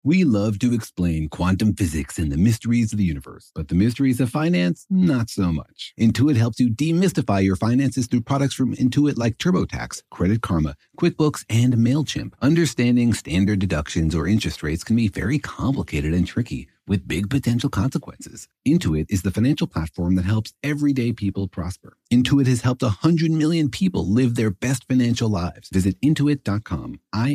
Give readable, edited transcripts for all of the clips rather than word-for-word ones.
We love to explain quantum physics and the mysteries of the universe, but the mysteries of finance, not so much. Intuit helps you demystify your finances through products from Intuit like TurboTax, Credit Karma, QuickBooks, and MailChimp. Understanding standard deductions or interest rates can be very complicated and tricky, with big potential consequences. Intuit is the financial platform that helps everyday people prosper. Intuit has helped 100 million people live their best financial lives. Visit Intuit.com,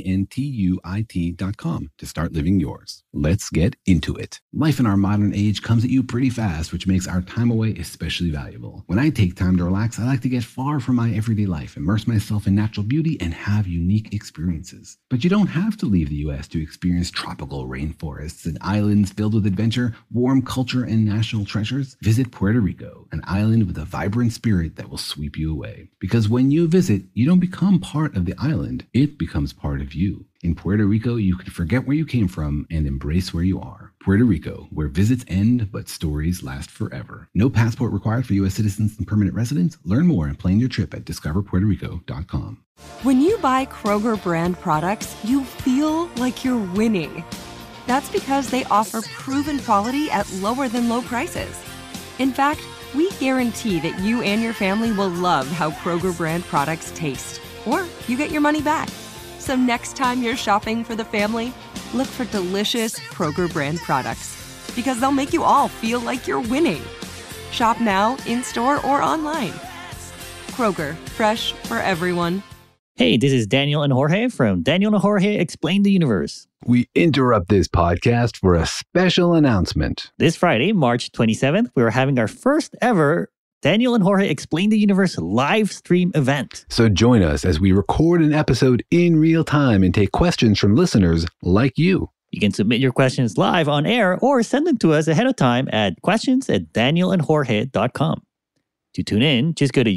Intuit.com, to start living yours. Let's get into it. Life in our modern age comes at you pretty fast, which makes our time away especially valuable. When I take time to relax, I like to get far from my everyday life, immerse myself in natural beauty, and have unique experiences. But you don't have to leave the U.S. to experience tropical rainforests and islands filled with adventure, warm culture, and national treasures. Visit Puerto Rico, an island with a vibrant spirit that will sweep you away. Because when you visit, you don't become part of the island, it becomes part of you. In Puerto Rico, you can forget where you came from and embrace where you are. Puerto Rico, where visits end, but stories last forever. No passport required for U.S. citizens and permanent residents. Learn more and plan your trip at discoverpuertorico.com. When you buy Kroger brand products, you feel like you're winning. That's because they offer proven quality at lower than low prices. In fact, we guarantee that you and your family will love how Kroger brand products taste, or you get your money back. So next time you're shopping for the family, look for delicious Kroger brand products, because they'll make you all feel like you're winning. Shop now, in-store, or online. Kroger, fresh for everyone. Hey, this is Daniel and Jorge from Daniel and Jorge Explain the Universe. We interrupt this podcast for a special announcement. This Friday, March 27th, we are having our first ever Daniel and Jorge Explain the Universe live stream event. So join us as we record an episode in real time and take questions from listeners like you. You can submit your questions live on air or send them to us ahead of time at questions@danielandjorge.com. To tune in, just go to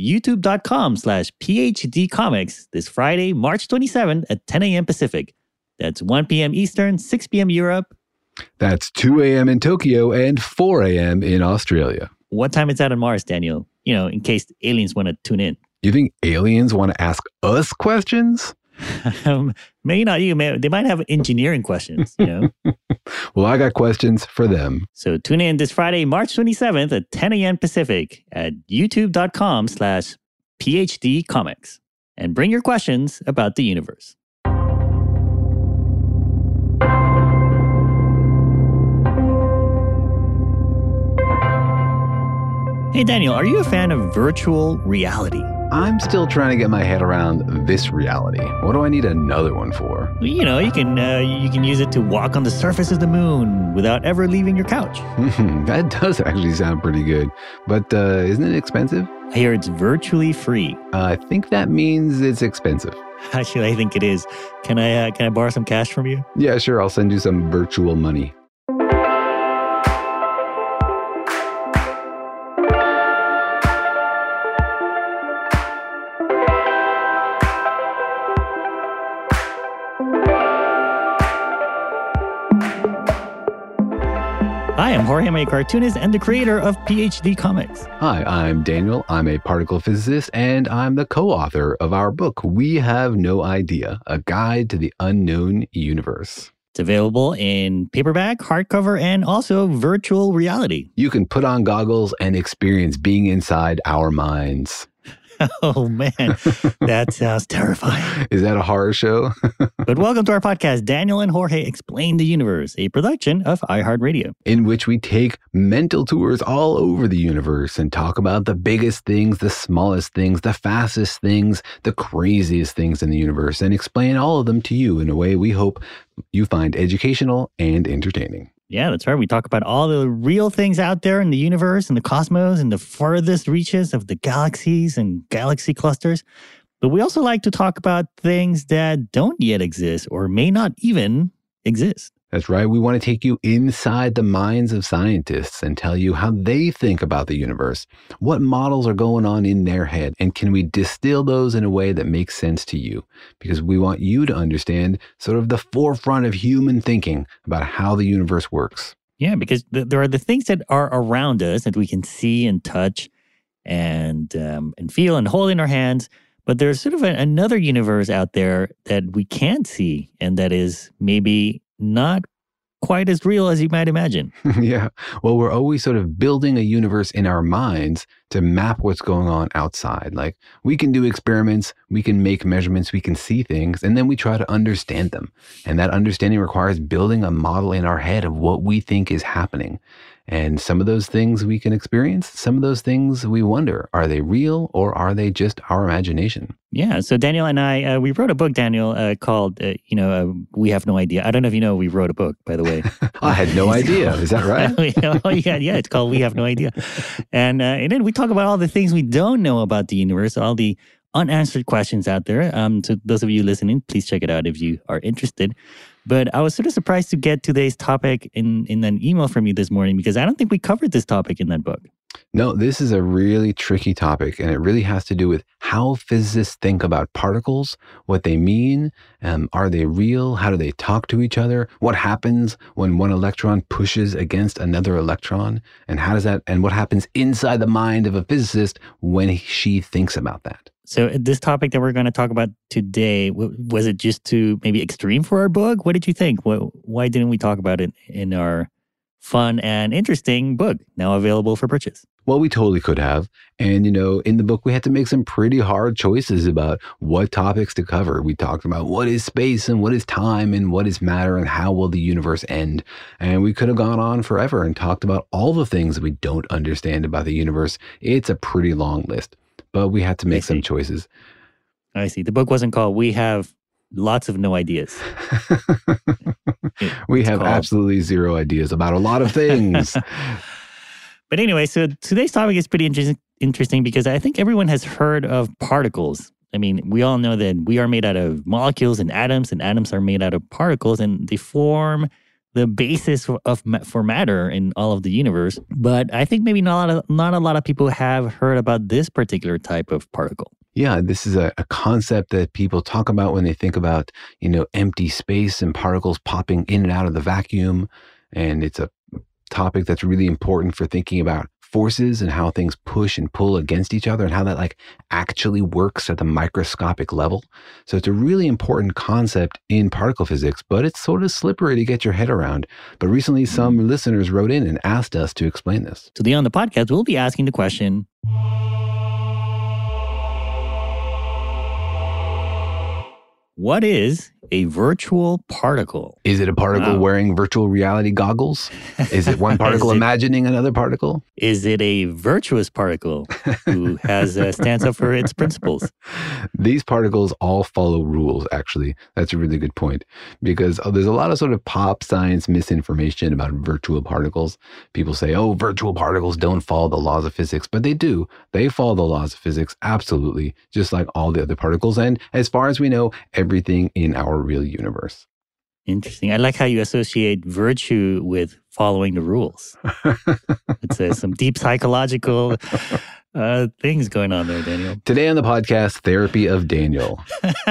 youtube.com/PhDcomics this Friday, March 27th at 10 a.m. Pacific. That's 1 p.m. Eastern, 6 p.m. Europe. That's 2 a.m. in Tokyo and 4 a.m. in Australia. What time is that on Mars, Daniel? You know, in case aliens want to tune in. You think aliens want to ask us questions? Maybe not you. They might have engineering questions, you know? Well, I got questions for them. So tune in this Friday, March 27th at 10 a.m. Pacific at youtube.com/PhDcomics. And bring your questions about the universe. Hey, Daniel, are you a fan of virtual reality? I'm still trying to get my head around this reality. What do I need another one for? Well, you know, you can use it to walk on the surface of the moon without ever leaving your couch. That does actually sound pretty good. But isn't it expensive? I hear it's virtually free. I think that means it's expensive. Actually, I think it is. Can I borrow some cash from you? Yeah, sure. I'll send you some virtual money. Hi, I'm Jorge. I'm a cartoonist and the creator of PhD Comics. Hi, I'm Daniel. I'm a particle physicist, and I'm the co-author of our book, We Have No Idea, A Guide to the Unknown Universe. It's available in paperback, hardcover, and also virtual reality. You can put on goggles and experience being inside our minds. Oh, man, that sounds terrifying. Is that a horror show? But welcome to our podcast, Daniel and Jorge Explain the Universe, a production of iHeartRadio. In which we take mental tours all over the universe and talk about the biggest things, the smallest things, the fastest things, the craziest things in the universe, and explain all of them to you in a way we hope you find educational and entertaining. Yeah, that's right. We talk about all the real things out there in the universe and the cosmos and the furthest reaches of the galaxies and galaxy clusters. But we also like to talk about things that don't yet exist or may not even exist. That's right. We want to take you inside the minds of scientists and tell you how they think about the universe, what models are going on in their head, and can we distill those in a way that makes sense to you? Because we want you to understand sort of the forefront of human thinking about how the universe works. Yeah, because there are the things that are around us that we can see and touch and feel and hold in our hands. But there's sort of another universe out there that we can't see and that is maybe not quite as real as you might imagine. Yeah. Well, we're always sort of building a universe in our minds to map what's going on outside. Like we can do experiments, we can make measurements, we can see things, and then we try to understand them. And that understanding requires building a model in our head of what we think is happening. And some of those things we can experience, some of those things we wonder, are they real or are they just our imagination? Yeah. So Daniel and I, we wrote a book, Daniel, called, We Have No Idea. I don't know if you know we wrote a book, by the way. I had no idea. Is that right? Yeah, it's called We Have No Idea. And then we talk about all the things we don't know about the universe, all the unanswered questions out there. To those of you listening, please check it out if you are interested. But I was sort of surprised to get today's topic in an email from you this morning because I don't think we covered this topic in that book. No, this is a really tricky topic, and it really has to do with how physicists think about particles, what they mean, are they real, how do they talk to each other, what happens when one electron pushes against another electron, and what happens inside the mind of a physicist when she thinks about that. So this topic that we're going to talk about today, was it just too maybe extreme for our book? What did you think? Why didn't we talk about it in our fun and interesting book, now available for purchase? Well, we totally could have. And, in the book, we had to make some pretty hard choices about what topics to cover. We talked about what is space and what is time and what is matter and how will the universe end. And we could have gone on forever and talked about all the things that we don't understand about the universe. It's a pretty long list, but we had to make some choices. I see. The book wasn't called We Have Lots of No Ideas. We have absolutely zero ideas about a lot of things. But anyway, so today's topic is pretty interesting because I think everyone has heard of particles. I mean, we all know that we are made out of molecules and atoms are made out of particles, and they form the basis for matter in all of the universe. But I think maybe not a lot of people have heard about this particular type of particle. Yeah, this is a concept that people talk about when they think about, empty space and particles popping in and out of the vacuum. And it's a topic that's really important for thinking about forces and how things push and pull against each other and how that actually works at the microscopic level. So it's a really important concept in particle physics, but it's sort of slippery to get your head around. But recently some listeners wrote in and asked us to explain this. Today on the podcast, we'll be asking the question, what is a virtual particle? Is it a particle wearing virtual reality goggles? Is it one particle imagining another particle? Is it a virtuous particle who stands up for its principles? These particles all follow rules, actually. That's a really good point because there's a lot of sort of pop science misinformation about virtual particles. People say, virtual particles don't follow the laws of physics, but they do. They follow the laws of physics, absolutely, just like all the other particles. And as far as we know, everything in our real universe. Interesting. I like how you associate virtue with following the rules. It's some deep psychological things going on there, Daniel. Today on the podcast, Therapy of Daniel.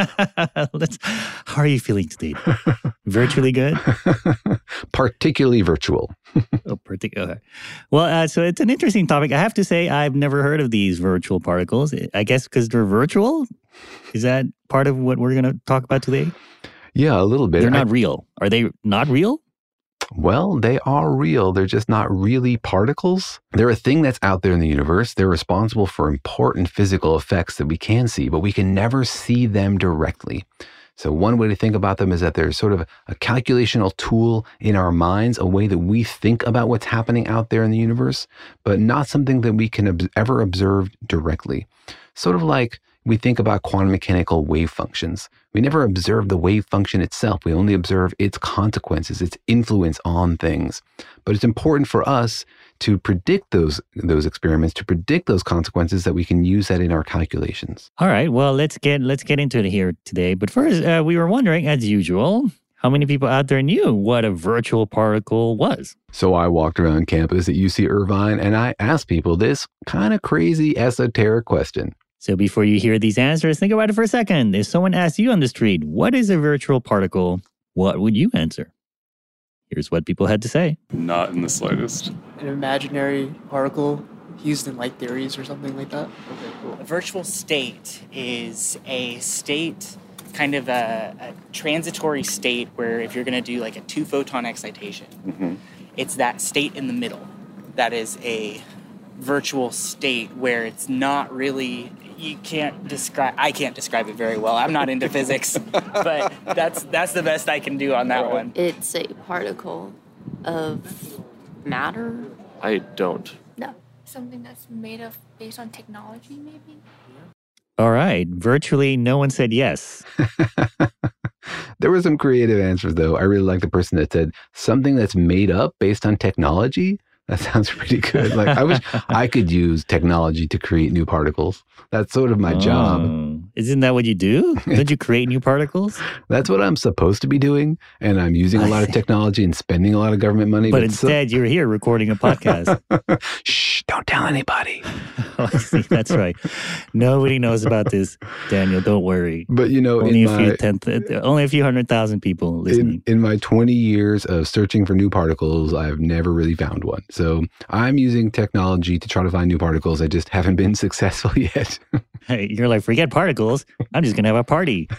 How are you feeling today? Virtually good? Particularly virtual. Okay. Well, so it's an interesting topic. I have to say, I've never heard of these virtual particles. I guess because they're virtual? Is that part of what we're going to talk about today? Yeah, a little bit. They're not real. Are they not real? Well, they are real. They're just not really particles. They're a thing that's out there in the universe. They're responsible for important physical effects that we can see, but we can never see them directly. So one way to think about them is that they're sort of a calculational tool in our minds, a way that we think about what's happening out there in the universe, but not something that we can ever observe directly. Sort of like we think about quantum mechanical wave functions. We never observe the wave function itself. We only observe its consequences, its influence on things. But it's important for us to predict those experiments, to predict those consequences, that we can use that in our calculations. All right. Well, let's get into it here today. But first, we were wondering, as usual, how many people out there knew what a virtual particle was? So I walked around campus at UC Irvine and I asked people this kind of crazy esoteric question. So before you hear these answers, think about it for a second. If someone asked you on the street, what is a virtual particle? What would you answer? Here's what people had to say. Not in the slightest. An imaginary particle used in light theories or something like that. Okay, cool. A virtual state is a state kind of a transitory state where if you're going to do like a 2-photon excitation, it's that state in the middle that is a virtual state where it's not really, I can't describe it very well. I'm not into physics, but that's the best I can do on that one. It's a particle of matter. I don't. No. Something that's made of based on technology, maybe? All right. Virtually no one said yes. There were some creative answers, though. I really like the person that said something that's made up based on technology. That sounds pretty good. Like, I wish I could use technology to create new particles. That's sort of my job. Isn't that what you do? Don't you create new particles? That's what I'm supposed to be doing. And I'm using a lot of technology and spending a lot of government money. But instead, you're here recording a podcast. Shh, don't tell anybody. Oh, I see. That's right. Nobody knows about this, Daniel. Don't worry. But, you know, only a few 100,000 people listening. In my 20 years of searching for new particles, I've never really found one. So I'm using technology to try to find new particles. I just haven't been successful yet. Hey, you're like, forget particles. I'm just going to have a party.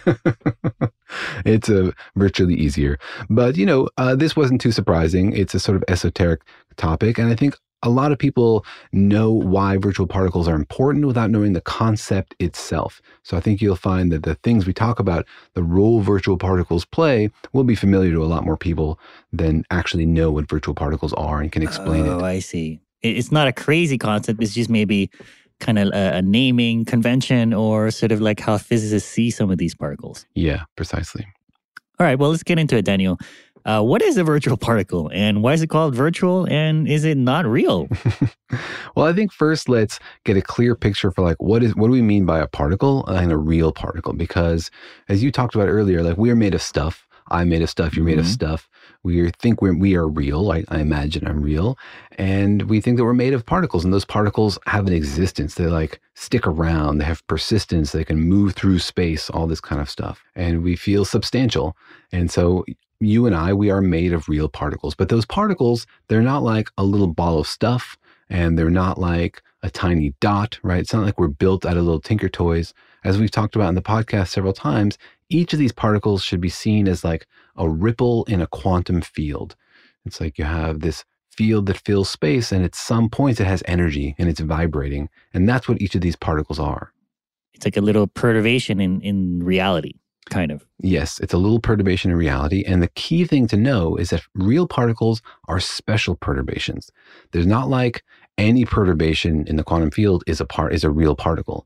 It's virtually easier. But, you know, this wasn't too surprising. It's a sort of esoteric topic. And I think a lot of people know why virtual particles are important without knowing the concept itself. So I think you'll find that the things we talk about, the role virtual particles play, will be familiar to a lot more people than actually know what virtual particles are and can explain it. Oh, I see. It's not a crazy concept. It's just maybe kind of a naming convention or sort of like how physicists see some of these particles. Yeah, precisely. All right, well, let's get into it, Daniel. What is a virtual particle and why is it called virtual and is it not real? Well, I think first let's get a clear picture for like what do we mean by a particle and a real particle? Because as you talked about earlier, like we are made of stuff. I'm made of stuff. You're made of stuff. We think we are real. I imagine I'm real. And we think that we're made of particles. And those particles have an existence. They like stick around. They have persistence. They can move through space, all this kind of stuff. And we feel substantial. And so you and I, we are made of real particles. But those particles, they're not like a little ball of stuff. And they're not like a tiny dot, right? It's not like we're built out of little tinker toys. As we've talked about in the podcast several times, each of these particles should be seen as like a ripple in a quantum field. It's like you have this field that fills space, and at some points it has energy and it's vibrating. And that's what each of these particles are. It's like a little perturbation in reality, kind of. Yes, it's a little perturbation in reality. And the key thing to know is that real particles are special perturbations. There's not like any perturbation in the quantum field is a real particle.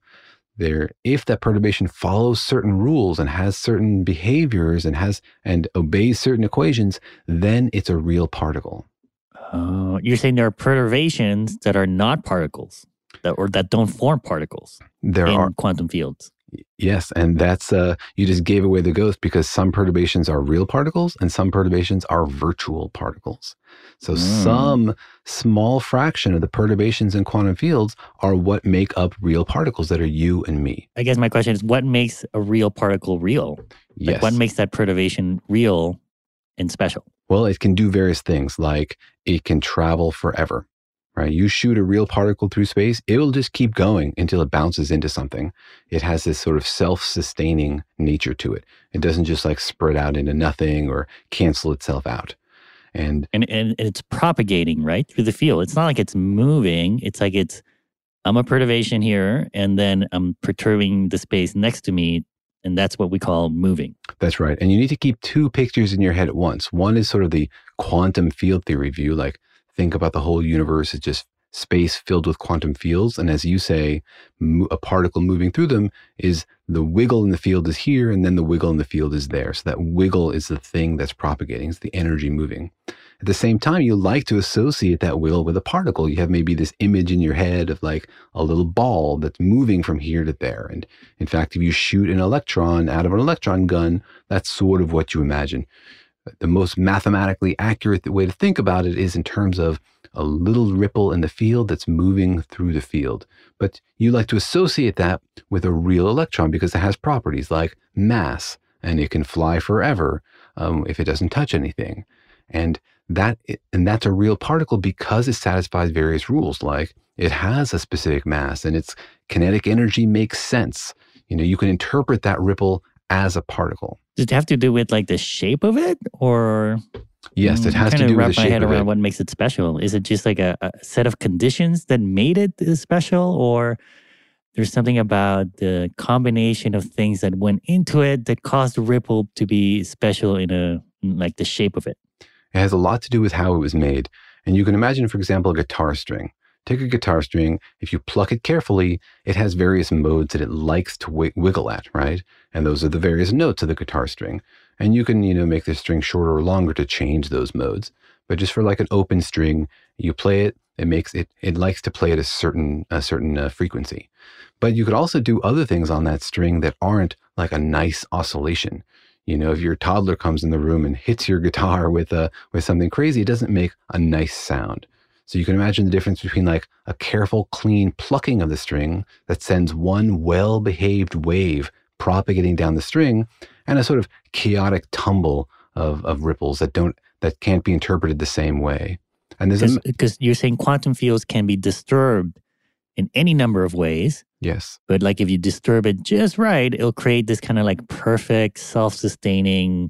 If that perturbation follows certain rules and has certain behaviors and obeys certain equations, then it's a real particle. Oh, you're saying there are perturbations that are not particles, that don't form particles in quantum fields. Yes, and that's you just gave away the ghost because some perturbations are real particles and some perturbations are virtual particles. So some small fraction of the perturbations in quantum fields are what make up real particles that are you and me. I guess my question is, what makes a real particle real? Yes. What makes that perturbation real and special? Well, it can do various things, like it can travel forever. Right? You shoot a real particle through space, it will just keep going until it bounces into something. It has this sort of self-sustaining nature to it. It doesn't just like spread out into nothing or cancel itself out. And it's propagating, right, through the field. It's not like it's moving. It's like I'm a perturbation here, and then I'm perturbing the space next to me, and that's what we call moving. That's right. And you need to keep two pictures in your head at once. One is sort of the quantum field theory view, like think about the whole universe as just space filled with quantum fields. And as you say, a particle moving through them is the wiggle in the field is here, and then the wiggle in the field is there. So that wiggle is the thing that's propagating. It's the energy moving. At the same time, you like to associate that wiggle with a particle. You have maybe this image in your head of like a little ball that's moving from here to there. And in fact, if you shoot an electron out of an electron gun, that's sort of what you imagine. The most mathematically accurate way to think about it is in terms of a little ripple in the field that's moving through the field. But you like to associate that with a real electron because it has properties like mass, and it can fly forever if it doesn't touch anything. And that's a real particle because it satisfies various rules, like it has a specific mass and its kinetic energy makes sense. You know, you can interpret that ripple as a particle. Does it have to do with like the shape of it, or? Yes, it has to I'm trying do with wrap the my shape head of around it. what makes it special. Is it just like a set of conditions that made it special, or there's something about the combination of things that went into it that caused the ripple to be special in like the shape of it? It has a lot to do with how it was made. And you can imagine, for example, a guitar string. Take a guitar string, if you pluck it carefully, it has various modes that it likes to wiggle at, right? And those are the various notes of the guitar string. And you can, make the string shorter or longer to change those modes. But just for like an open string, you play it, it likes to play at a certain frequency. But you could also do other things on that string that aren't like a nice oscillation. If your toddler comes in the room and hits your guitar with something crazy, it doesn't make a nice sound. So you can imagine the difference between like a careful, clean plucking of the string that sends one well-behaved wave propagating down the string, and a sort of chaotic tumble of ripples that can't be interpreted the same way. And because you're saying quantum fields can be disturbed in any number of ways. Yes. But like if you disturb it just right, it'll create this kind of like perfect, self-sustaining,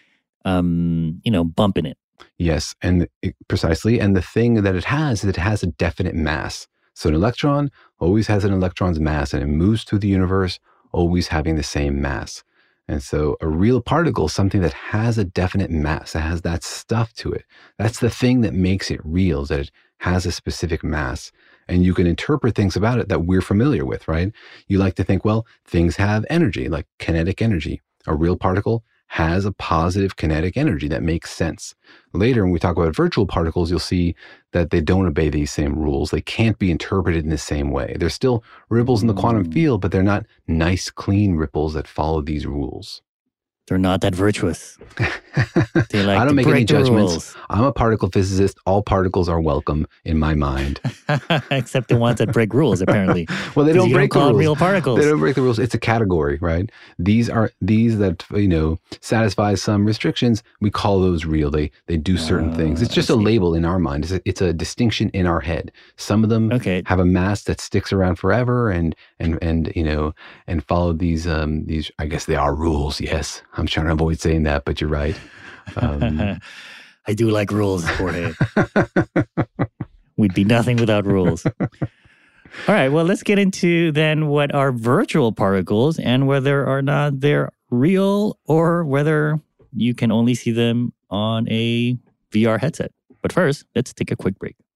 bump in it. Yes, and precisely. And the thing that it has is it has a definite mass. So an electron always has an electron's mass, and it moves through the universe always having the same mass. And so a real particle is something that has a definite mass, that has that stuff to it. That's the thing that makes it real, is that it has a specific mass. And you can interpret things about it that we're familiar with, right? You like to think, well, things have energy, like kinetic energy. A real particle has a positive kinetic energy that makes sense. Later, when we talk about virtual particles, you'll see that they don't obey these same rules. They can't be interpreted in the same way. There's still ripples in the quantum field, but they're not nice, clean ripples that follow these rules. They're not that virtuous. They like I don't to make any break the judgments. rules. I'm a particle physicist. All particles are welcome in my mind. Except the ones that break rules, apparently. Well, they don't break the call rules. Real particles. They don't break the rules. It's a category, right? These that satisfy some restrictions. We call those real. They do certain things. It's just a label in our mind. It's a distinction in our head. Some of them have a mass that sticks around forever, and follow these. I guess they are rules. Yes, I'm trying to avoid saying that, but you're right. I do like rules, Jorge. We'd be nothing without rules. All right, well, let's get into then what are virtual particles and whether or not they're real or whether you can only see them on a VR headset. But first, let's take a quick break.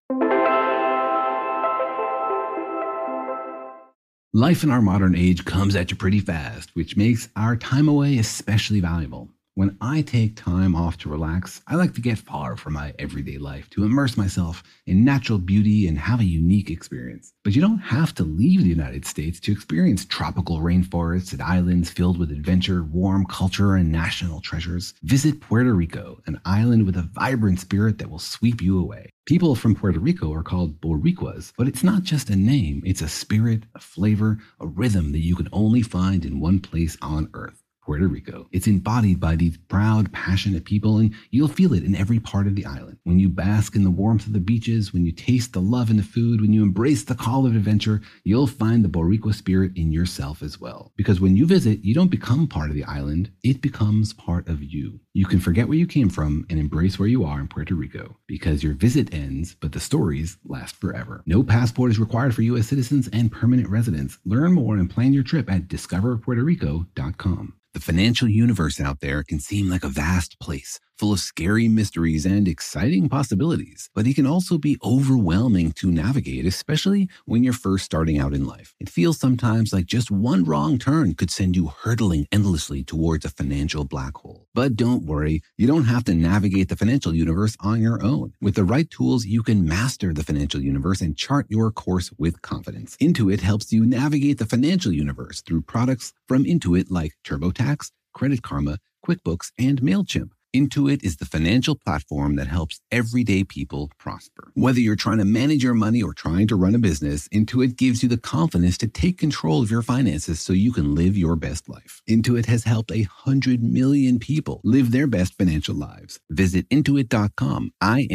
Life in our modern age comes at you pretty fast, which makes our time away especially valuable. When I take time off to relax, I like to get far from my everyday life to immerse myself in natural beauty and have a unique experience. But you don't have to leave the United States to experience tropical rainforests and islands filled with adventure, warm culture, and national treasures. Visit Puerto Rico, an island with a vibrant spirit that will sweep you away. People from Puerto Rico are called Boricuas, but it's not just a name. It's a spirit, a flavor, a rhythm that you can only find in one place on Earth. Puerto Rico. It's embodied by these proud, passionate people, and you'll feel it in every part of the island. When you bask in the warmth of the beaches, when you taste the love in the food, when you embrace the call of adventure, you'll find the Boricua spirit in yourself as well. Because when you visit, you don't become part of the island, it becomes part of you. You can forget where you came from and embrace where you are in Puerto Rico, because your visit ends, but the stories last forever. No passport is required for U.S. citizens and permanent residents. Learn more and plan your trip at discoverpuertorico.com. The financial universe out there can seem like a vast place, full of scary mysteries and exciting possibilities, but it can also be overwhelming to navigate, especially when you're first starting out in life. It feels sometimes like just one wrong turn could send you hurtling endlessly towards a financial black hole. But don't worry, you don't have to navigate the financial universe on your own. With the right tools, you can master the financial universe and chart your course with confidence. Intuit helps you navigate the financial universe through products from Intuit like TurboTax, Credit Karma, QuickBooks, and MailChimp. Intuit is the financial platform that helps everyday people prosper. Whether you're trying to manage your money or trying to run a business, Intuit gives you the confidence to take control of your finances so you can live your best life. Intuit has helped 100 million people live their best financial lives. Visit Intuit.com,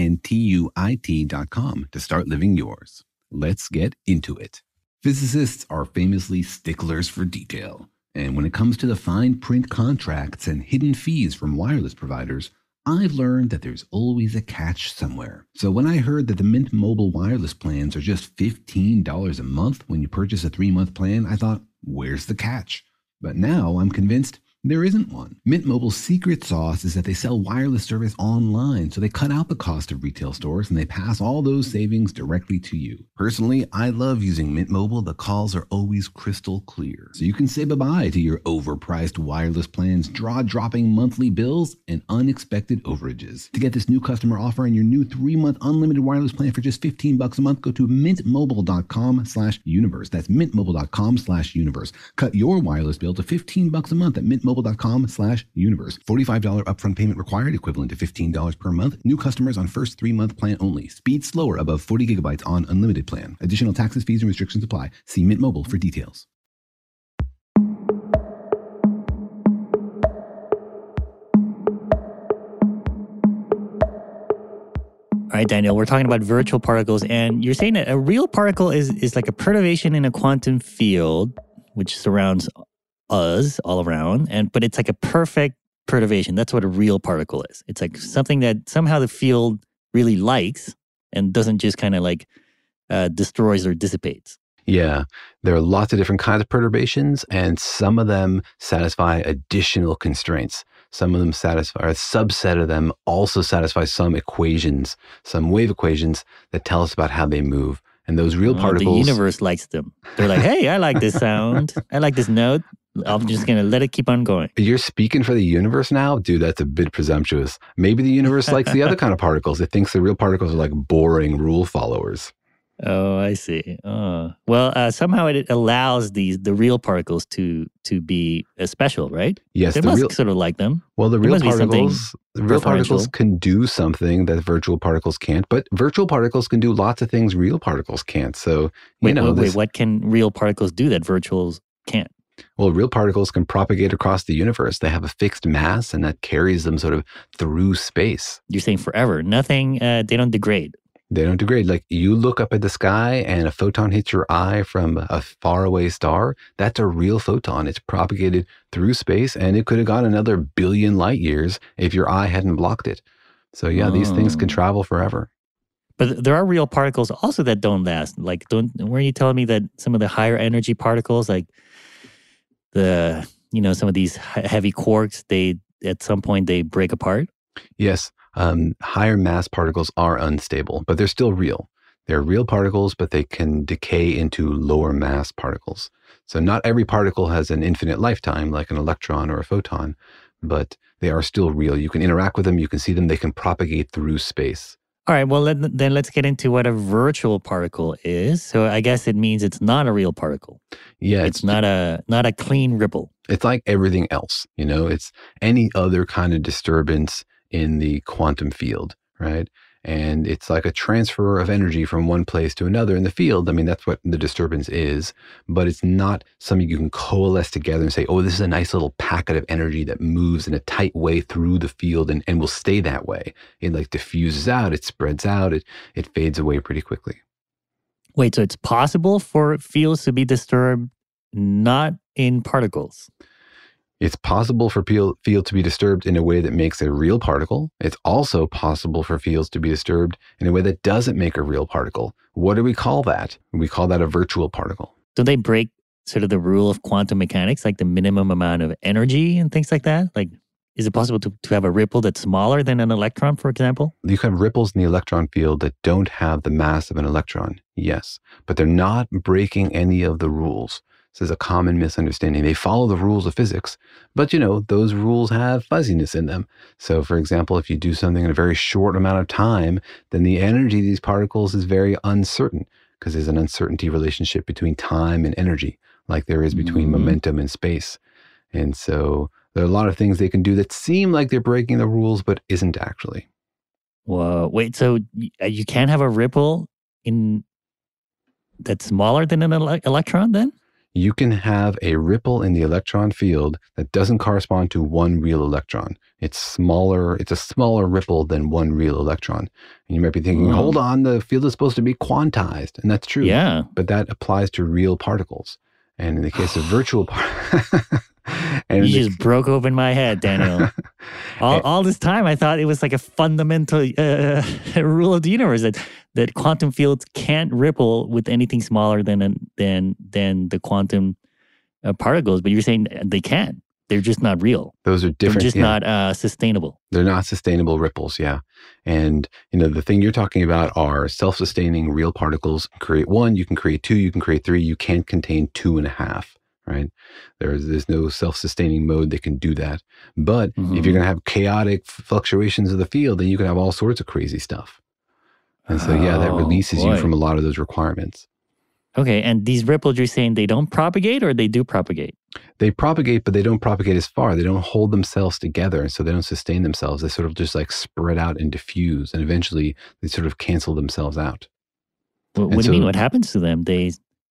Intuit.com, to start living yours. Let's get into it. Physicists are famously sticklers for detail. And when it comes to the fine print contracts and hidden fees from wireless providers, I've learned that there's always a catch somewhere. So when I heard that the Mint Mobile wireless plans are just $15 a month when you purchase a 3-month plan, I thought, where's the catch? But now I'm convinced there isn't one. Mint Mobile's secret sauce is that they sell wireless service online, so they cut out the cost of retail stores and they pass all those savings directly to you. Personally, I love using Mint Mobile. The calls are always crystal clear. So you can say bye-bye to your overpriced wireless plans, jaw-dropping monthly bills, and unexpected overages. To get this new customer offer and your new 3-month unlimited wireless plan for just $15 a month, go to mintmobile.com/universe. That's mintmobile.com/universe. Cut your wireless bill to $15 a month at mintmobile.com/universe. $45 upfront payment required, equivalent to $15 per month. New customers on first 3-month plan only. Speed slower above 40 gigabytes on unlimited plan. Additional taxes, fees, and restrictions apply. See Mint Mobile for details. All right, Daniel, we're talking about virtual particles, and you're saying that a real particle is like a perturbation in a quantum field, which surrounds us all around, but it's like a perfect perturbation. That's what a real particle is. It's like something that somehow the field really likes and doesn't just kind of like destroys or dissipates. Yeah, there are lots of different kinds of perturbations, and some of them satisfy additional constraints. Some of them satisfy, or a subset of them also satisfy some equations, some wave equations that tell us about how they move. And those real particles... The universe likes them. They're like, hey, I like this sound. I like this note. I'm just going to let it keep on going. You're speaking for the universe now? Dude, that's a bit presumptuous. Maybe the universe likes the other kind of particles. It thinks the real particles are like boring rule followers. Oh, I see. Well, somehow it allows the real particles to be special, right? Yes, they must sort of like them. Well, the real particles can do something that virtual particles can't, but virtual particles can do lots of things real particles can't. So, wait, what can real particles do that virtuals can't? Well, real particles can propagate across the universe. They have a fixed mass, and that carries them sort of through space. You're saying forever. Nothing, they don't degrade. They don't degrade. Like you look up at the sky and a photon hits your eye from a faraway star. That's a real photon. It's propagated through space, and it could have gone another billion light years if your eye hadn't blocked it. So yeah, these things can travel forever. But there are real particles also that don't last. Like, were you telling me that some of the higher energy particles, like some of these heavy quarks, at some point they break apart? Yes. Higher mass particles are unstable, but they're still real. They're real particles, but they can decay into lower mass particles. So not every particle has an infinite lifetime like an electron or a photon, but they are still real. You can interact with them, you can see them, they can propagate through space. All right, well, then let's get into what a virtual particle is. So I guess it means it's not a real particle. Yeah. It's not a clean ripple. It's like everything else, it's any other kind of disturbance in the quantum field, right? And it's like a transfer of energy from one place to another in the field. I mean, that's what the disturbance is, but it's not something you can coalesce together and say, oh, this is a nice little packet of energy that moves in a tight way through the field and will stay that way. It like diffuses out, it spreads out, it fades away pretty quickly. Wait, so it's possible for fields to be disturbed not in particles? It's possible for field to be disturbed in a way that makes a real particle. It's also possible for fields to be disturbed in a way that doesn't make a real particle. What do we call that? We call that a virtual particle. Don't they break sort of the rule of quantum mechanics, like the minimum amount of energy and things like that? Like, is it possible to have a ripple that's smaller than an electron, for example? You can have ripples in the electron field that don't have the mass of an electron, yes. But they're not breaking any of the rules. This is a common misunderstanding. They follow the rules of physics, but those rules have fuzziness in them. So for example, if you do something in a very short amount of time, then the energy of these particles is very uncertain because there's an uncertainty relationship between time and energy, like there is between momentum and space. And so there are a lot of things they can do that seem like they're breaking the rules, but isn't actually. Whoa, wait, so you can't have a ripple that's smaller than an electron then? You can have a ripple in the electron field that doesn't correspond to one real electron. It's smaller. It's a smaller ripple than one real electron. And you might be thinking, hold on, the field is supposed to be quantized. And that's true. Yeah. But that applies to real particles. And in the case of virtual you just broke open my head, Daniel. all this time, I thought it was like a fundamental rule of the universe that quantum fields can't ripple with anything smaller than the quantum particles. But you're saying they can. They're just not real. Those are different. They're just not sustainable. They're not sustainable ripples, yeah. And, the thing you're talking about are self-sustaining real particles. Create one, you can create two, you can create three. You can't contain 2.5, right? There's no self-sustaining mode that can do that. But if you're going to have chaotic fluctuations of the field, then you can have all sorts of crazy stuff. And so, that releases you from a lot of those requirements. Okay, and these ripples, you're saying they don't propagate or they do propagate? They propagate, but they don't propagate as far. They don't hold themselves together, and so they don't sustain themselves. They sort of just like spread out and diffuse, and eventually they sort of cancel themselves out. What do you mean? What happens to them? They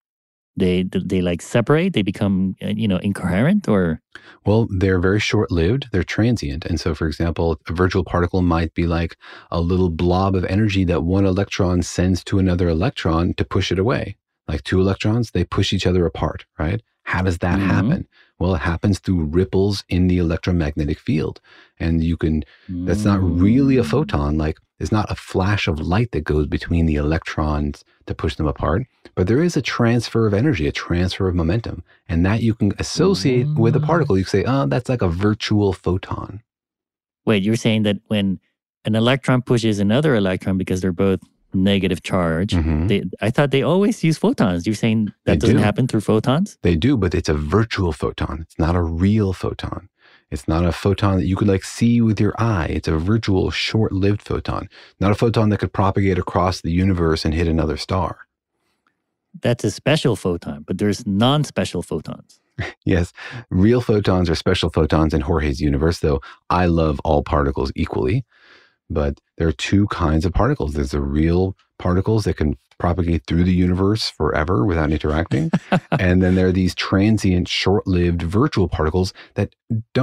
like separate? They become, incoherent, or? Well, they're very short-lived. They're transient. And so, for example, a virtual particle might be like a little blob of energy that one electron sends to another electron to push it away. Like two electrons, they push each other apart, right? How does that happen? Well, it happens through ripples in the electromagnetic field. And that's not really a photon. Like, it's not a flash of light that goes between the electrons to push them apart. But there is a transfer of energy, a transfer of momentum. And that you can associate with a particle. You can say, oh, that's like a virtual photon. Wait, you're saying that when an electron pushes another electron because they're both negative charge. I thought they always use photons. You're saying that doesn't happen through photons? They do, but it's a virtual photon. It's not a real photon. It's not a photon that you could like see with your eye. It's a virtual, short-lived photon. Not a photon that could propagate across the universe and hit another star. That's a special photon, but there's non-special photons. Yes, real photons are special photons in Jorge's universe, though I love all particles equally. But there are two kinds of particles. There's the real particles that can propagate through the universe forever without interacting. And then there are these transient, short-lived virtual particles that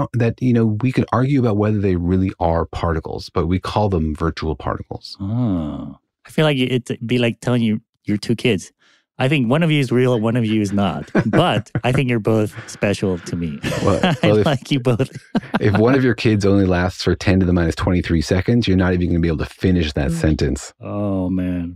we could argue about whether they really are particles, but we call them virtual particles. Oh. I feel like it'd be like telling your two kids, I think one of you is real, one of you is not. But I think you're both special to me. I like you both. If one of your kids only lasts for 10 to the minus 23 seconds, you're not even going to be able to finish that sentence. Oh, man.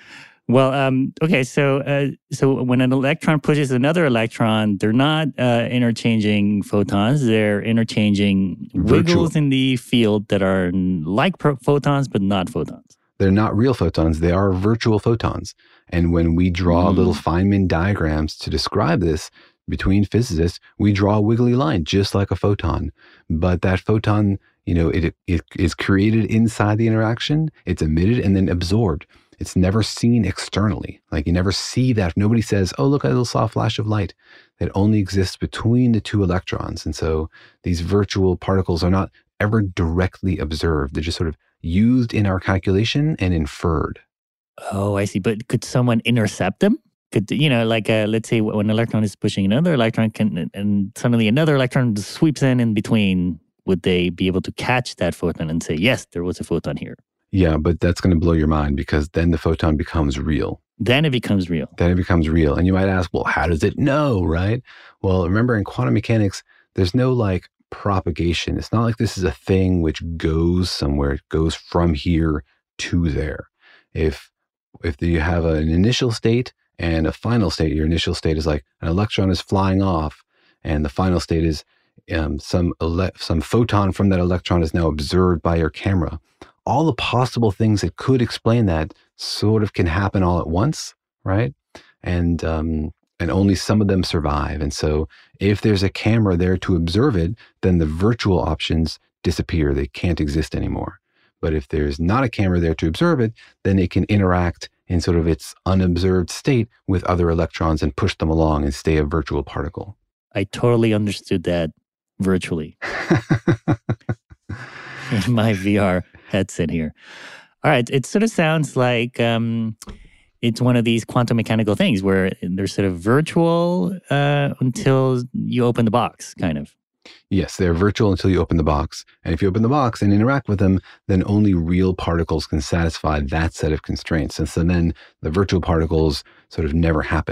Well, okay, so when an electron pushes another electron, they're not interchanging photons. They're interchanging wiggles in the field that are like photons, but not photons. They're not real photons. They are virtual photons. And when we draw little Feynman diagrams to describe this between physicists, we draw a wiggly line, just like a photon. But that photon, it is created inside the interaction. It's emitted and then absorbed. It's never seen externally. Like you never see that. Nobody says, oh, look, a little soft flash of light. That only exists between the two electrons. And so these virtual particles are not ever directly observed. They're just sort of used in our calculation and inferred. Oh, I see. But could someone intercept them? Could, let's say when an electron is pushing another electron and suddenly another electron sweeps in between, would they be able to catch that photon and say, yes, there was a photon here? Yeah, but that's going to blow your mind because then the photon becomes real. Then it becomes real. And you might ask, well, how does it know, right? Well, remember in quantum mechanics, there's no propagation. It's not like this is a thing which goes somewhere. It goes from here to there. If you have an initial state and a final state, your initial state is like an electron is flying off, and the final state is some photon from that electron is now observed by your camera. All the possible things that could explain that sort of can happen all at once, right? And only some of them survive. And so if there's a camera there to observe it, then the virtual options disappear. They can't exist anymore. But if there's not a camera there to observe it, then it can interact in sort of its unobserved state with other electrons and push them along and stay a virtual particle. I totally understood that virtually in my VR headset here. All right. It sort of sounds like it's one of these quantum mechanical things where they're sort of virtual until you open the box, kind of. Yes, they're virtual until you open the box. And if you open the box and interact with them, then only real particles can satisfy that set of constraints. And so then the virtual particles sort of never happened.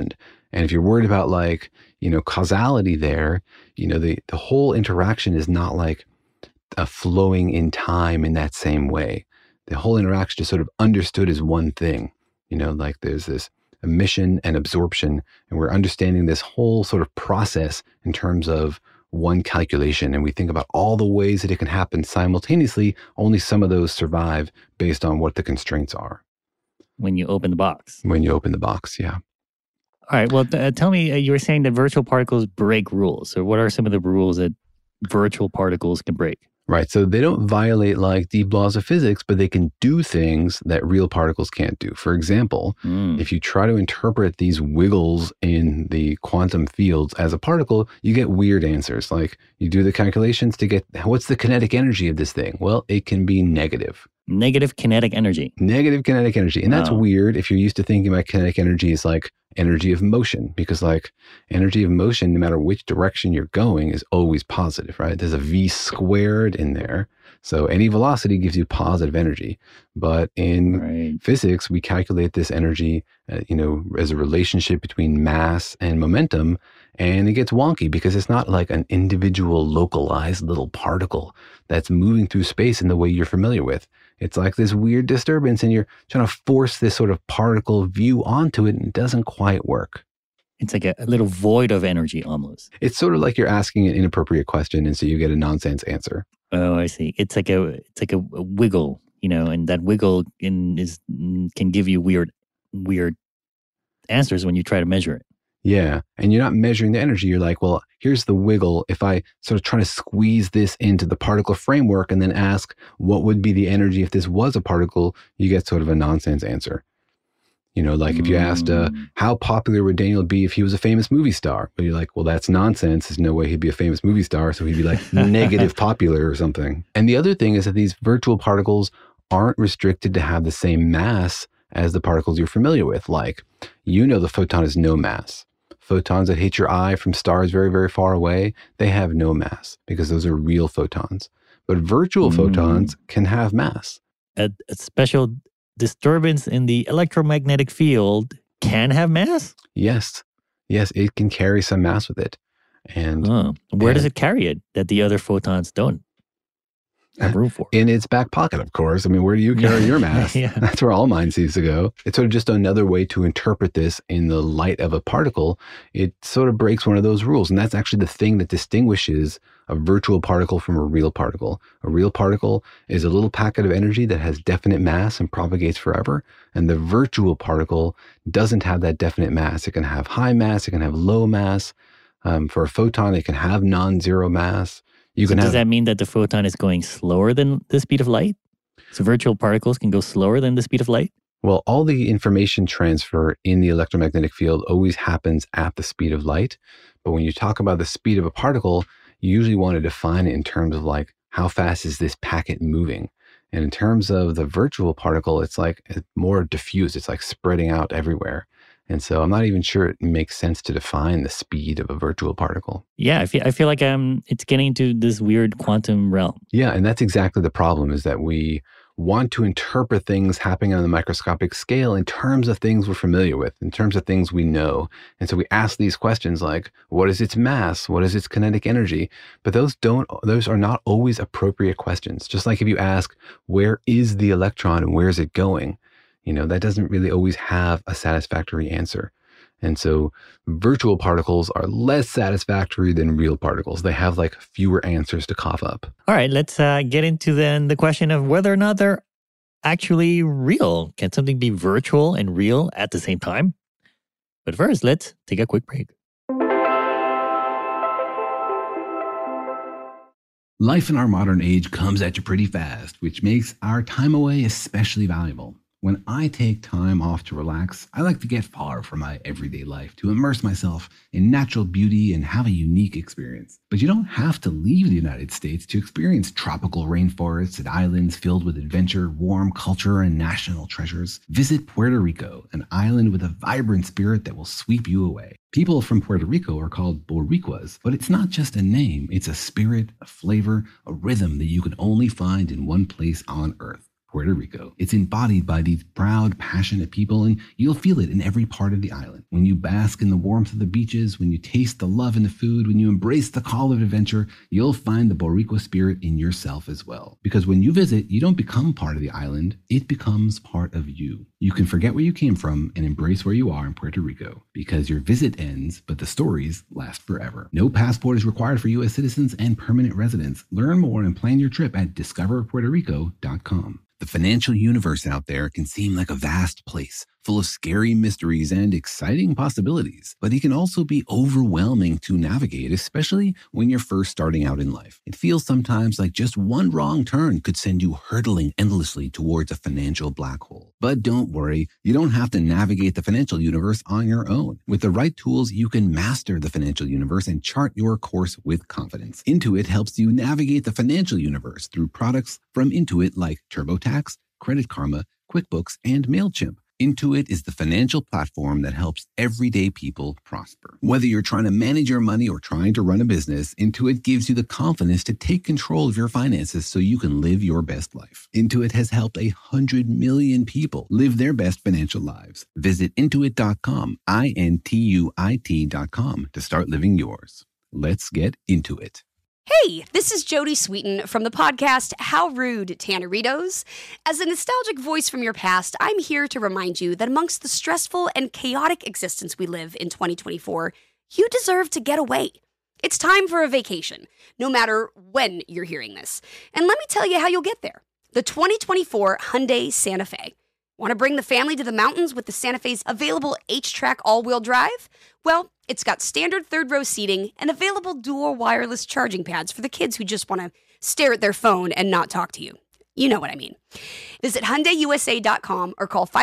And if you're worried about like, causality there, the whole interaction is not like flowing in time in that same way. The whole interaction is sort of understood as one thing, like there's this emission and absorption, and we're understanding this whole sort of process in terms of one calculation. And we think about all the ways that it can happen simultaneously. Only some of those survive based on what the constraints are. When you open the box. When you open the box, yeah. All right. Well, tell me, you were saying that virtual particles break rules. So what are some of the rules that virtual particles can break? Right. So they don't violate like deep laws of physics, but they can do things that real particles can't do. For example, if you try to interpret these wiggles in the quantum fields as a particle, you get weird answers. Like you do the calculations to get what's the kinetic energy of this thing? Well, it can be negative. Negative kinetic energy. Negative kinetic energy. And that's Wow. weird if you're used to thinking about kinetic energy as like energy of motion, because like energy of motion, no matter which direction you're going, is always positive, right? There's a v squared in there. So any velocity gives you positive energy. But in physics, we calculate this energy, as a relationship between mass and momentum. And it gets wonky because it's not like an individual localized little particle that's moving through space in the way you're familiar with. It's like this weird disturbance and you're trying to force this sort of particle view onto it and it doesn't quite work. It's like a little void of energy almost. It's sort of like you're asking an inappropriate question and so you get a nonsense answer. Oh, I see. It's like a wiggle, and that wiggle can give you weird answers when you try to measure it. Yeah. And you're not measuring the energy. You're like, well, here's the wiggle. If I sort of try to squeeze this into the particle framework and then ask what would be the energy if this was a particle, you get sort of a nonsense answer. Like if you asked, how popular would Daniel be if he was a famous movie star? But you're like, well, that's nonsense. There's no way he'd be a famous movie star. So he'd be like negative popular or something. And the other thing is that these virtual particles aren't restricted to have the same mass as the particles you're familiar with. Like, the photon has no mass. Photons that hit your eye from stars very, very far away, they have no mass because those are real photons. But virtual photons can have mass. A special disturbance in the electromagnetic field can have mass? Yes, it can carry some mass with it. And where does it carry it that the other photons don't have room for? In its back pocket, of course. I mean, where do you carry your mass? Yeah. That's where all mine seems to go. It's sort of just another way to interpret this in the light of a particle. It sort of breaks one of those rules. And that's actually the thing that distinguishes a virtual particle from a real particle. A real particle is a little packet of energy that has definite mass and propagates forever. And the virtual particle doesn't have that definite mass. It can have high mass. It can have low mass. For a photon, it can have non-zero mass. Does that mean that the photon is going slower than the speed of light? So virtual particles can go slower than the speed of light? Well, all the information transfer in the electromagnetic field always happens at the speed of light. But when you talk about the speed of a particle, you usually want to define it in terms of like, how fast is this packet moving? And in terms of the virtual particle, it's like more diffuse. It's like spreading out everywhere. And so I'm not even sure it makes sense to define the speed of a virtual particle. Yeah, I feel like it's getting into this weird quantum realm. Yeah, and that's exactly the problem, is that we want to interpret things happening on the microscopic scale in terms of things we're familiar with, in terms of things we know. And so we ask these questions like, what is its mass? What is its kinetic energy? But those are not always appropriate questions. Just like if you ask, where is the electron and where is it going? That doesn't really always have a satisfactory answer. And so virtual particles are less satisfactory than real particles. They have like fewer answers to cough up. All right, let's get into then the question of whether or not they're actually real. Can something be virtual and real at the same time? But first, let's take a quick break. Life in our modern age comes at you pretty fast, which makes our time away especially valuable. When I take time off to relax, I like to get far from my everyday life to immerse myself in natural beauty and have a unique experience. But you don't have to leave the United States to experience tropical rainforests and islands filled with adventure, warm culture, and national treasures. Visit Puerto Rico, an island with a vibrant spirit that will sweep you away. People from Puerto Rico are called Boricuas, but it's not just a name. It's a spirit, a flavor, a rhythm that you can only find in one place on Earth. Puerto Rico. It's embodied by these proud, passionate people, and you'll feel it in every part of the island. When you bask in the warmth of the beaches, when you taste the love in the food, when you embrace the call of adventure, you'll find the Boricua spirit in yourself as well. Because when you visit, you don't become part of the island, it becomes part of you. You can forget where you came from and embrace where you are in Puerto Rico, because your visit ends, but the stories last forever. No passport is required for U.S. citizens and permanent residents. Learn more and plan your trip at discoverpuertorico.com. The financial universe out there can seem like a vast place, full of scary mysteries and exciting possibilities, but it can also be overwhelming to navigate, especially when you're first starting out in life. It feels sometimes like just one wrong turn could send you hurtling endlessly towards a financial black hole. But don't worry, you don't have to navigate the financial universe on your own. With the right tools, you can master the financial universe and chart your course with confidence. Intuit helps you navigate the financial universe through products from Intuit like TurboTax, Credit Karma, QuickBooks, and MailChimp. Intuit is the financial platform that helps everyday people prosper. Whether you're trying to manage your money or trying to run a business, Intuit gives you the confidence to take control of your finances so you can live your best life. Intuit has helped 100 million people live their best financial lives. Visit Intuit.com, Intuit.com, to start living yours. Let's get into it. Hey, this is Jodie Sweetin from the podcast How Rude, Tanneritos. As a nostalgic voice from your past, I'm here to remind you that amongst the stressful and chaotic existence we live in 2024, you deserve to get away. It's time for a vacation, no matter when you're hearing this. And let me tell you how you'll get there. The 2024 Hyundai Santa Fe. Want to bring the family to the mountains with the Santa Fe's available H-Track all-wheel drive? Well, it's got standard third-row seating and available dual wireless charging pads for the kids who just want to stare at their phone and not talk to you. You know what I mean. Visit HyundaiUSA.com or call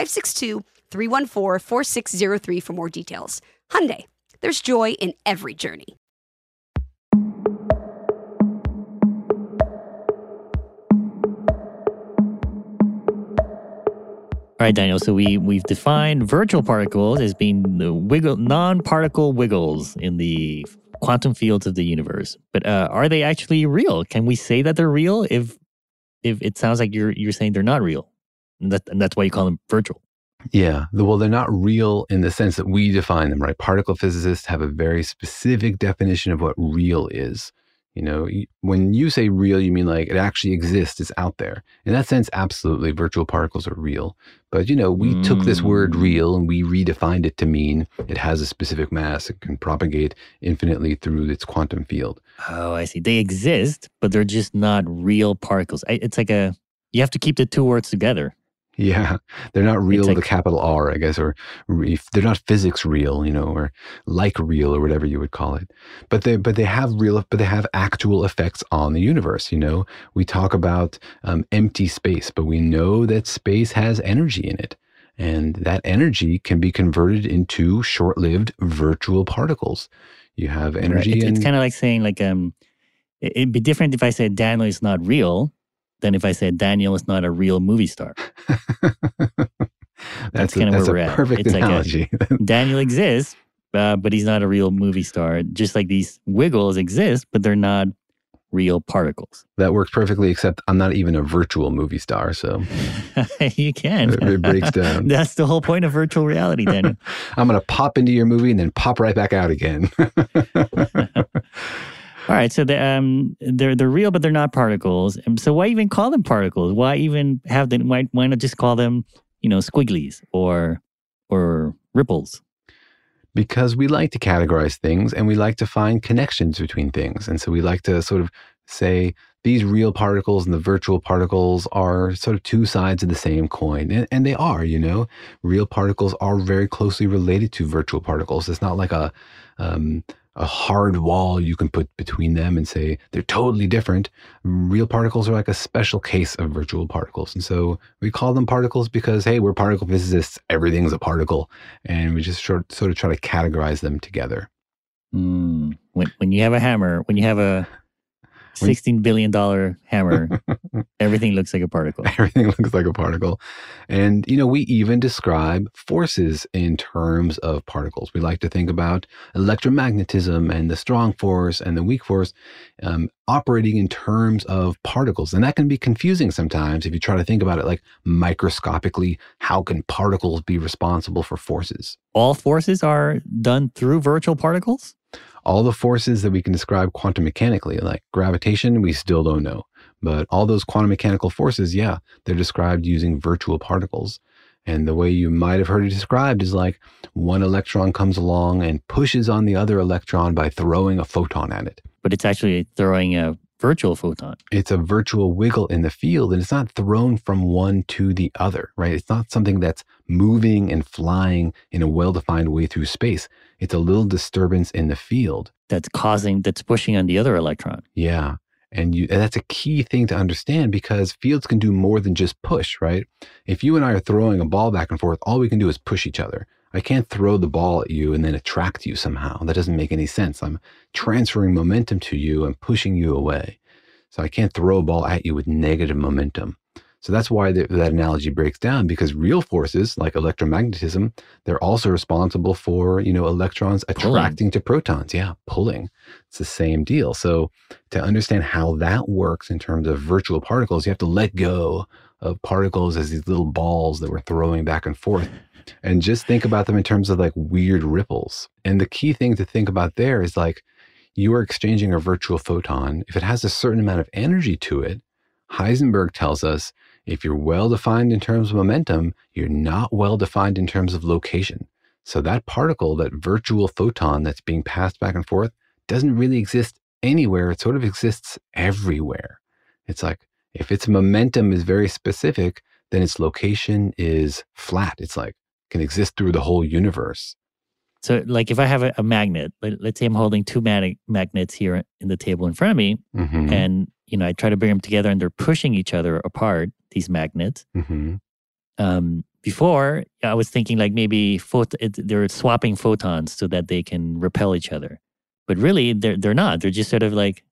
562-314-4603 for more details. Hyundai, there's joy in every journey. All right, Daniel. So we've defined virtual particles as being the non-particle wiggles in the quantum fields of the universe. But are they actually real? Can we say that they're real if it sounds like you're saying they're not real, and that's why you call them virtual? Yeah. Well, they're not real in the sense that we define them, right? Particle physicists have a very specific definition of what real is. You know, when you say real, you mean like it actually exists, it's out there. In that sense, absolutely, virtual particles are real. But, you know, we took this word real and we redefined it to mean it has a specific mass. It can propagate infinitely through its quantum field. Oh, I see. They exist, but they're just not real particles. It's like you have to keep the two words together. Yeah, they're not real with a capital R, I guess, or they're not physics real, you know, or like real or whatever you would call it. But they have actual effects on the universe. You know, we talk about empty space, but we know that space has energy in it, and that energy can be converted into short-lived virtual particles. You have energy, right. It's kind of like saying it'd be different if I said Daniel is not real than if I said Daniel is not a real movie star. That's kind of where we're at. Perfect analogy. Daniel exists, but he's not a real movie star. Just like these wiggles exist, but they're not real particles. That works perfectly, except I'm not even a virtual movie star, so you can. It breaks down. That's the whole point of virtual reality, Daniel. I'm going to pop into your movie and then pop right back out again. All right, so they're real, but they're not particles. So why even call them particles? Why even have them? Why not just call them, squigglies or ripples? Because we like to categorize things and we like to find connections between things, and so we like to sort of say these real particles and the virtual particles are sort of two sides of the same coin, and they are. Real particles are very closely related to virtual particles. It's not like a hard wall you can put between them and say they're totally different. Real particles are like a special case of virtual particles. And so we call them particles because, hey, we're particle physicists. Everything's a particle. And we just sort of try to categorize them together. When you have a hammer, when you have $16 billion hammer. Everything looks like a particle. Everything looks like a particle. And, we even describe forces in terms of particles. We like to think about electromagnetism and the strong force and the weak force operating in terms of particles. And that can be confusing sometimes if you try to think about it like microscopically. How can particles be responsible for forces? All forces are done through virtual particles? All the forces that we can describe quantum mechanically, like gravitation, we still don't know. But all those quantum mechanical forces, yeah, they're described using virtual particles. And the way you might have heard it described is like one electron comes along and pushes on the other electron by throwing a photon at it. But it's actually throwing a virtual photon. It's a virtual wiggle in the field, and it's not thrown from one to the other, right? It's not something that's moving and flying in a well-defined way through space. It's a little disturbance in the field. That's pushing on the other electron. Yeah. And that's a key thing to understand because fields can do more than just push, right? If you and I are throwing a ball back and forth, all we can do is push each other. I can't throw the ball at you and then attract you somehow. That doesn't make any sense. I'm transferring momentum to you and pushing you away. So I can't throw a ball at you with negative momentum. So that's why that analogy breaks down, because real forces like electromagnetism, they're also responsible for, electrons attracting to protons. Yeah, pulling. It's the same deal. So to understand how that works in terms of virtual particles, you have to let go of particles as these little balls that we're throwing back and forth and just think about them in terms of like weird ripples. And the key thing to think about there is like you are exchanging a virtual photon. If it has a certain amount of energy to it, Heisenberg tells us if you're well-defined in terms of momentum, you're not well-defined in terms of location. So that particle, that virtual photon that's being passed back and forth, doesn't really exist anywhere. It sort of exists everywhere. It's like if its momentum is very specific, then its location is flat. It's like can exist through the whole universe. So like if I have a magnet, let's say I'm holding two magnets here in the table in front of me, and I try to bring them together and they're pushing each other apart, these magnets. Before, I was thinking like maybe they're swapping photons so that they can repel each other. But really, they're not. They're just sort of like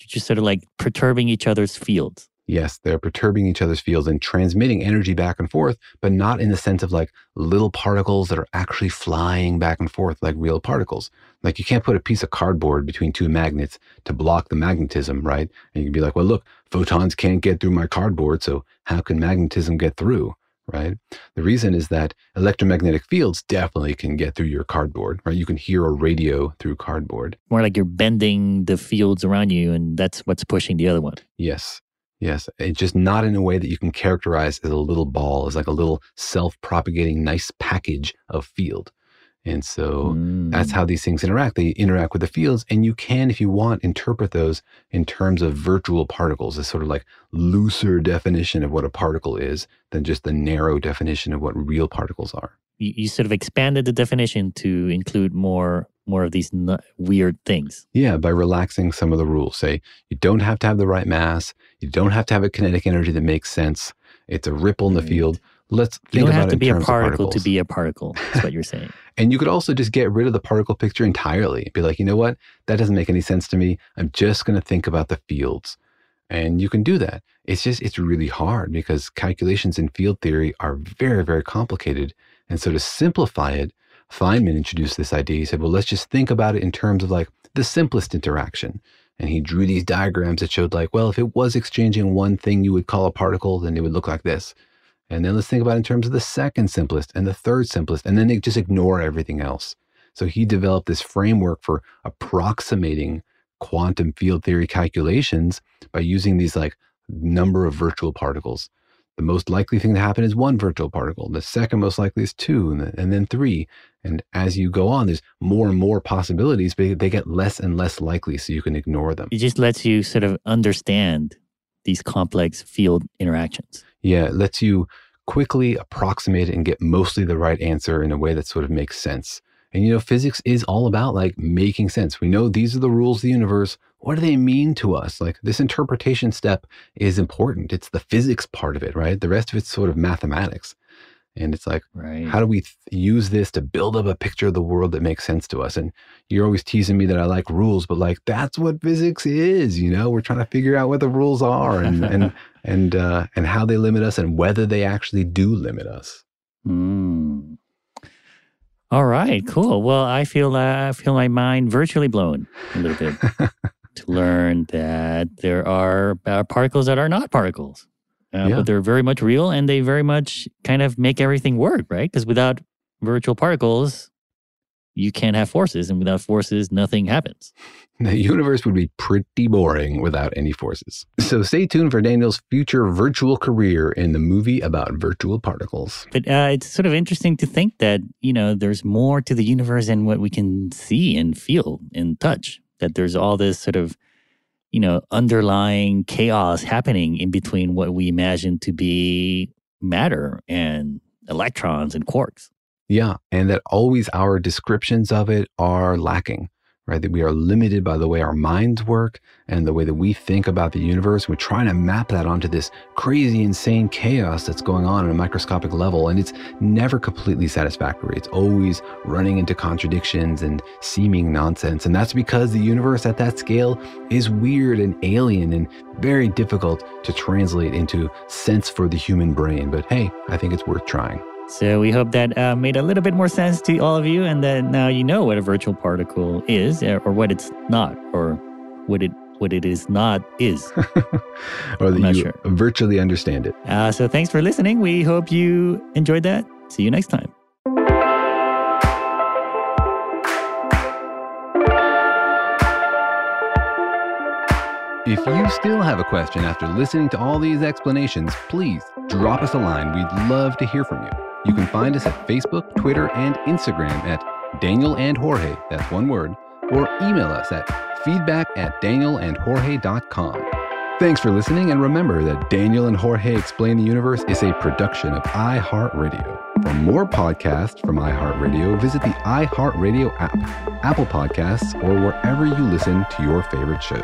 perturbing each other's fields. Yes, they're perturbing each other's fields and transmitting energy back and forth, but not in the sense of like little particles that are actually flying back and forth like real particles. Like you can't put a piece of cardboard between two magnets to block the magnetism, right? And you can be like, well, look, photons can't get through my cardboard, so how can magnetism get through, right? The reason is that electromagnetic fields definitely can get through your cardboard, right? You can hear a radio through cardboard. More like you're bending the fields around you, and that's what's pushing the other one. Yes. Yes, it's just not in a way that you can characterize as a little ball, as like a little self-propagating nice package of field. And so that's how these things interact. They interact with the fields, and you can, if you want, interpret those in terms of virtual particles, a sort of like looser definition of what a particle is than just the narrow definition of what real particles are. You sort of expanded the definition to include more of these weird things. Yeah, by relaxing some of the rules. Say, you don't have to have the right mass. You don't have to have a kinetic energy that makes sense. It's a ripple in the field. Let's think about it in terms of particles. You don't have to be a particle to be a particle, is what you're saying. And you could also just get rid of the particle picture entirely. Be like, you know what? That doesn't make any sense to me. I'm just going to think about the fields. And you can do that. It's really hard because calculations in field theory are very, very complicated. And so to simplify it, Feynman introduced this idea. He said, well, let's just think about it in terms of like the simplest interaction. And he drew these diagrams that showed like, well, if it was exchanging one thing you would call a particle, then it would look like this. And then let's think about it in terms of the second simplest and the third simplest, and then they just ignore everything else. So he developed this framework for approximating quantum field theory calculations by using these like number of virtual particles. The most likely thing to happen is one virtual particle. The second most likely is two, and then three. And as you go on, there's more and more possibilities, but they get less and less likely, so you can ignore them. It just lets you sort of understand these complex field interactions. Yeah, it lets you quickly approximate it and get mostly the right answer in a way that sort of makes sense. And physics is all about like making sense. We know these are the rules of the universe. What do they mean to us? Like this interpretation step is important. It's the physics part of it, right? The rest of it's sort of mathematics. And it's like, Right. how do we use this to build up a picture of the world that makes sense to us? And you're always teasing me that I like rules, but like, that's what physics is, you know? We're trying to figure out what the rules are and how they limit us and whether they actually do limit us. Mm. All right, cool. Well, I feel my mind virtually blown a little bit to learn that there are particles that are not particles. But they're very much real, and they very much kind of make everything work, right? Because without virtual particles, you can't have forces, and without forces, nothing happens. The universe would be pretty boring without any forces. So stay tuned for Daniel's future virtual career in the movie about virtual particles. But it's sort of interesting to think that, there's more to the universe than what we can see and feel and touch. That there's all this sort of underlying chaos happening in between what we imagine to be matter and electrons and quarks. Yeah, and that always our descriptions of it are lacking, right? That we are limited by the way our minds work and the way that we think about the universe. We're trying to map that onto this crazy, insane chaos that's going on at a microscopic level, and it's never completely satisfactory. It's always running into contradictions and seeming nonsense, and that's because the universe at that scale is weird and alien and very difficult to translate into sense for the human brain. But hey, I think it's worth trying. So we hope that made a little bit more sense to all of you, and that now you know what a virtual particle is, or what it's not, or what it is not is. Or that you virtually understand it. So thanks for listening. We hope you enjoyed that. See you next time. If you still have a question after listening to all these explanations, please drop us a line. We'd love to hear from you. You can find us at Facebook, Twitter, and Instagram at Daniel and Jorge, that's one word, or email us at feedback@danielandjorge.com. Thanks for listening, and remember that Daniel and Jorge Explain the Universe is a production of iHeartRadio. For more podcasts from iHeartRadio, visit the iHeartRadio app, Apple Podcasts, or wherever you listen to your favorite shows.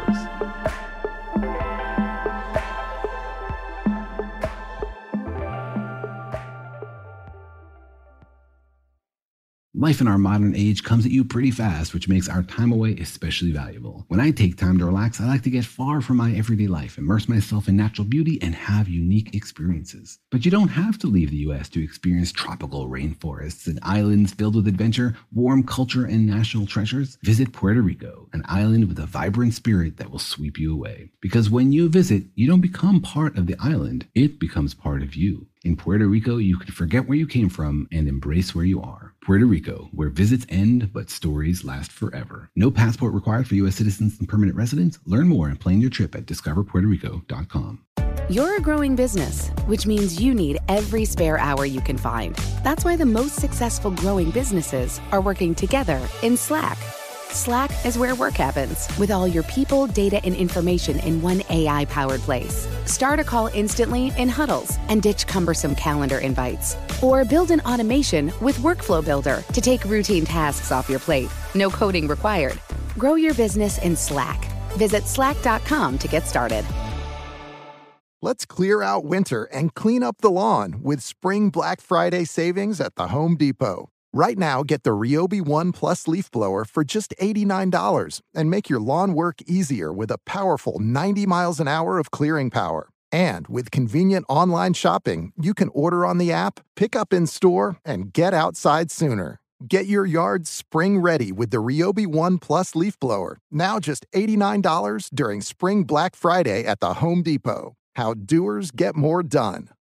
Life in our modern age comes at you pretty fast, which makes our time away especially valuable. When I take time to relax, I like to get far from my everyday life, immerse myself in natural beauty, and have unique experiences. But you don't have to leave the U.S. to experience tropical rainforests and islands filled with adventure, warm culture, and national treasures. Visit Puerto Rico, an island with a vibrant spirit that will sweep you away. Because when you visit, you don't become part of the island, it becomes part of you. In Puerto Rico, you can forget where you came from and embrace where you are. Puerto Rico, where visits end, but stories last forever. No passport required for U.S. citizens and permanent residents. Learn more and plan your trip at discoverpuertorico.com. You're a growing business, which means you need every spare hour you can find. That's why the most successful growing businesses are working together in Slack. Slack is where work happens, with all your people, data, and information in one AI-powered place. Start a call instantly in huddles and ditch cumbersome calendar invites. Or build an automation with Workflow Builder to take routine tasks off your plate. No coding required. Grow your business in Slack. Visit slack.com to get started. Let's clear out winter and clean up the lawn with Spring Black Friday savings at the Home Depot. Right now, get the Ryobi One Plus leaf blower for just $89 and make your lawn work easier with a powerful 90 miles an hour of clearing power. And with convenient online shopping, you can order on the app, pick up in store, and get outside sooner. Get your yard spring ready with the Ryobi One Plus leaf blower, now just $89 during Spring Black Friday at the Home Depot. How doers get more done.